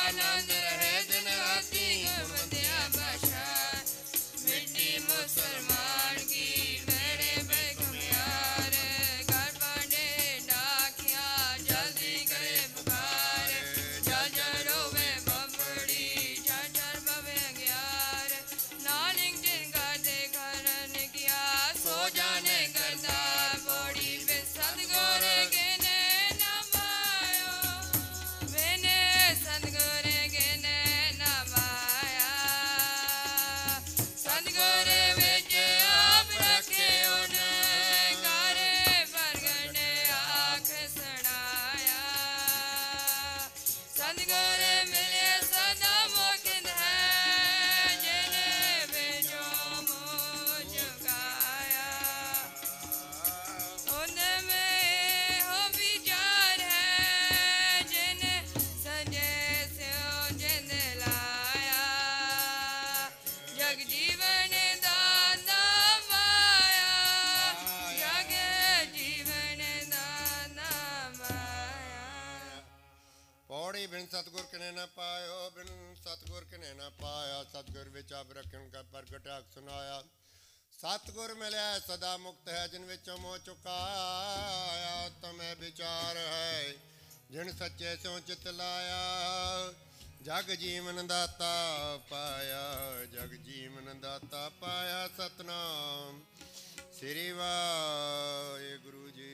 आनंद रहे दिन राती गुरमतिया बादशाह मिट्टी मुसलमान की मेरे बेखुमियार घर पांडे डाकिया जल्दी करे पुकार जल जल रोवे बम्बड़ी चल चल बवे ग्यार नालिंग जिनका देखा रन किया सो जाने करता बड़ी पे सदगुरु के सतगुर कने न पायो बिन सतगुर कने न पाया सतगुर विच अब रखन का प्रगट सुनाया सतगुर मिले सदा मुक्त है जिन विचों मोह चुकाया तमें विचार है जिन सच्चे सो चित लाया जग जीवन दाता पाया जग जीवन दाता पाया सतनाम श्री वाहिगुरु जी।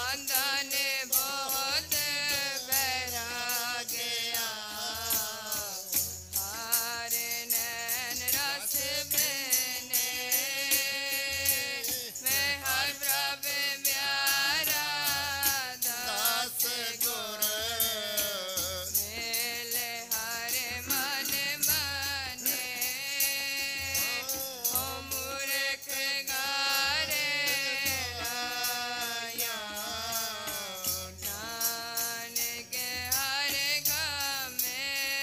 ਆਂਦਾ ਨੇ ਬਹੁਤ ਬੈਰਾਗਿਆ ਹਾਰ ਨੈਣ ਰਸ ਮੈਨੇ ਮੈਂ ਹਰ ਪ੍ਰਭ ਪਿਆਰਾ ਦਾਸ ਗੁਰ ਮੇਲੇ ਹਰ ਮਨ ਮਾਨੇ ਹੋ ਮੂਰਖ ਗਾਰੇ ਆਇਆ ਨਾਨਕ ਹਰ ਗਾਮੇ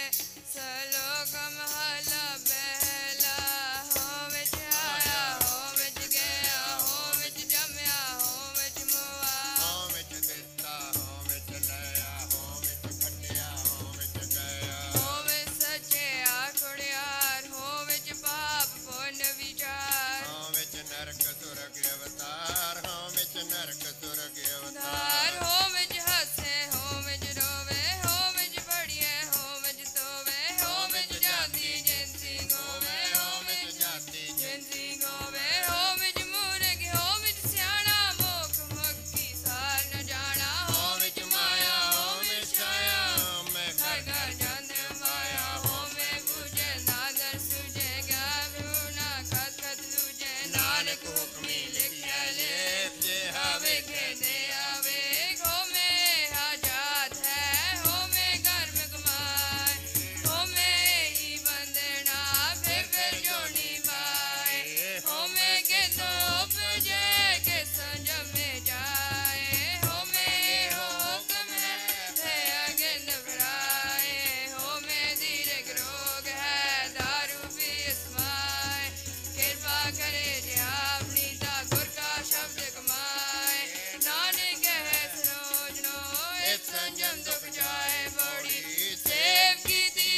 ਸਲੋਕਮ ਹਲਾ ਬਹਿਲਾ ਹੋ ਵਿੱਚ ਆਇਆ ਹੋ ਵਿੱਚ ਗਿਆ ਹੋ ਵਿੱਚ ਜੰਮਿਆ ਹੋ ਵਿੱਚ ਮੁਆ ਹੋ ਵਿੱਚ ਦਿੱਤਾ ਹੋ ਵਿੱਚ ਲਿਆ ਹੋ ਵਿੱਚ ਖੱਟਿਆ ਹੋ ਵਿੱਚ ਗਿਆ ਹੋ ਵਿੱਚ ਸੱਚਿਆ ਖੁੜਿਆਰ ਹੋ ਵਿੱਚ ਪਾਪ ਪੁੰਨ ਵਿਚਾਰ ਹੋ ਵਿੱਚ ਨਰਕ ਸੁਰਗ ਅਵਤਾਰ ਹੋ ਵਿੱਚ ਨਰਕ ਸੁਰਗ ਅਵਤਾਰ ਧਾਰ ਹੋ ਵਿੱਚ ਹੱਸੇ ਹੋ ਵਿੱਚ ਰੋਵੇ ਹੋ ਵਿੱਚ ਪੜੀਏ ਹੋ ਵਿੱਚ ਤੋਵੇ ਹੋ ਵਿੱਚ ਜਾਤੀ ਜਿੰਸੀ ਗੋਵੇ ਹੋ ਵਿੱਚ ਜਾਤੀ ਜਿੰਸੀ ਗੋਵੇ ਹੋ ਵਿੱਚ ਮੂਰਖ ਹੋ ਵਿੱਚ ਸਿਆਣਾ ਮੋਖ ਮੁਕਤੀ ਸਾਰ ਨ ਜਾਣਾ ਹੋ ਵਿੱਚ ਮਾਇਆ ਹੋ ਵਿੱਚ ਛਾਇਆ ਮੈਂ ਘਰ ਘਰ ਜਾਂਦੇ ਮਾਇਆ ਹੋ ਮੈਂ ਬੁਝੇ ਨਾਦਰ ਸੁਝੇ ਗਾਵੂਨਾ ਖਤ ਖਤ ਲੂਝੇ ਨਾਨਕ ਹੁਕਮੀ ਲਿਖਿਆ ਲੇਖ ਜੇ ਆਵੇ ਕਹਿੰਦੇ ਆਵੇ ਹੋਮੇ ਆਜ਼ਾਦ ਹੈ ਹੋਮੇ ਘਰ में ਕਮਾਏ ਹੋਮੇ ਹੀ ਬੰਦਣਾ ਫਿਰ ਜੋਨੀ ਪਾਏ ਹੋਮੇ ਕੇ ਦੋ ਉਪਜੇ ਕੇ ਸੰਜਮੇ ਜਾਏ ਹੋਮੇ ਹੁਕਮ ਹੈ ਆਗੇ ਨਵਰਾਏ ਹੋਮੇ ਧੀਰੇ ਰੋਗ ਹੈ दारू भी इसमाए कृपा करे जे आपनी ता गुर का शब्द कमाए नानक है सरोजनो इस संजम दुख जाए बड़ी सेव की दी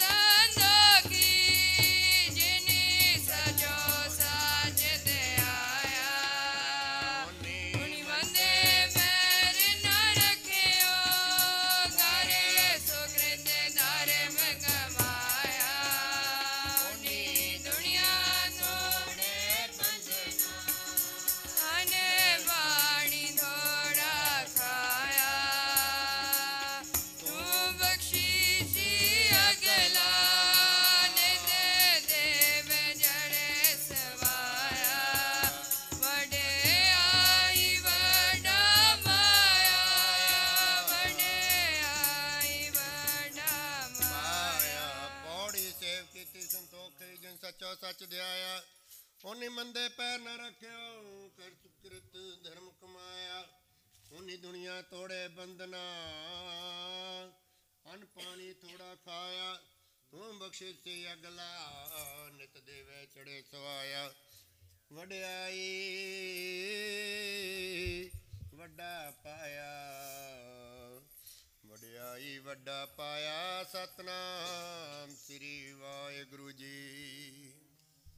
संदोखी जिनी सजो साज दे आया उनी बंदे पैर न रखियो गारे सुकृत दारे में कमाया उनी दुनिया तोड़े बंदना आने बाणी थोड़ा खाया तू बख्शीशी अगला ने दे जड़े सवाया बड़े आई बड़ा माया बड़े आई बड़ा माया ਮਾਇਆ ਪੌੜੀ ਸੇਵ ਕੀਤੀ ਸੰਤੋਖੀ ਜਿਨ ਸੱਚੋ ਸੱਚ ਧਿਆਇਆ ਉਹਨੇ ਮੰਦੇ ਪੈਰ ਨਾ ਰੱਖਿਓ ਕਰ ਸੁਕ੍ਰਿਤ ਧਰਮ ਕਮਾਇਆ ਉਹਨੀ ਦੁਨੀਆ ਤੋੜੇ ਬੰਦਨਾ ਅਨ ਪਾਣੀ ਥੋੜਾ ਖਾਇਆ ਤੂੰ ਬਖਸ਼ਿਸ਼ ਸੇ ਅਗਲਾ ਨਿਤ ਦੇਵੇ ਚੜੇ ਸਵਾਇਆ ਵਡਿਆਈ ਵੱਡਾ ਪਾਇਆ ਵਡਿਆਈ ਵੱਡਾ ਪਾਇਆ ਸਤਨਾਮ ਸ੍ਰੀ ਵਾਹਿਗੁਰੂ ਜੀ।